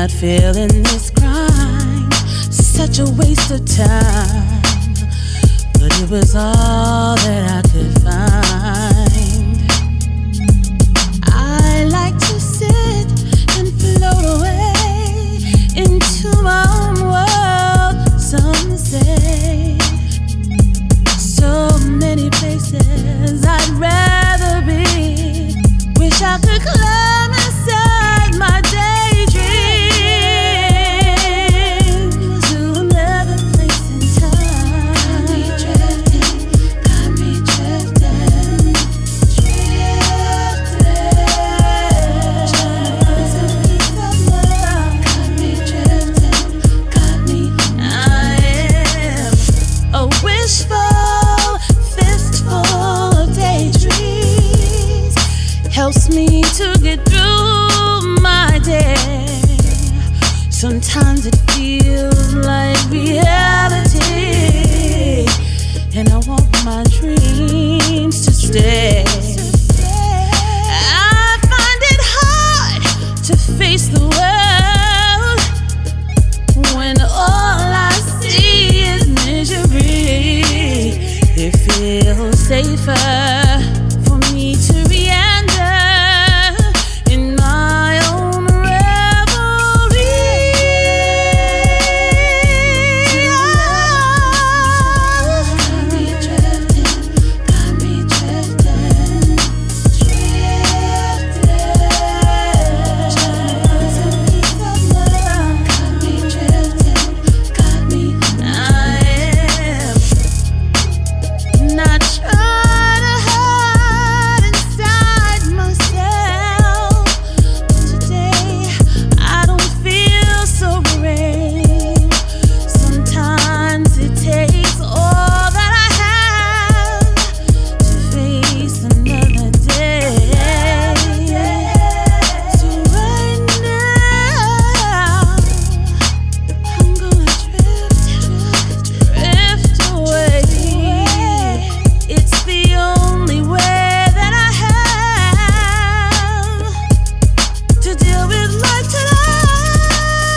not feeling this crime. Such a waste of time, but it was all that I could find. I like to sit and float away into my own world, some say. So many places I'd rather be. Wish I could climb inside my daydream to another place in time. Got me drifting, trying to find some peace of love. Got me drifting, got me. I am a wishful fistful of daydreams. Helps me to get through my day. Sometimes it feels like reality, and I want my dreams to stay. I find it hard to face the world when all I see is misery. It feels safer for me to meander in my own revelry. Got me drifting, got me drifting, trying to find some peace of love. Got me drifting, got me. I am not trying to hide inside myself. Today I don't feel so brave. Sometimes it takes all that I have to face another day. So right now I'm gonna drift away. It's the only way that I have to deal with life tonight.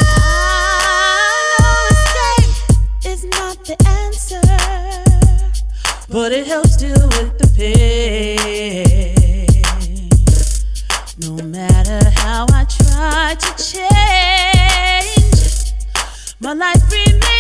I know escape is not the answer, but it helps deal with the pain. No matter how I try to change, my life remains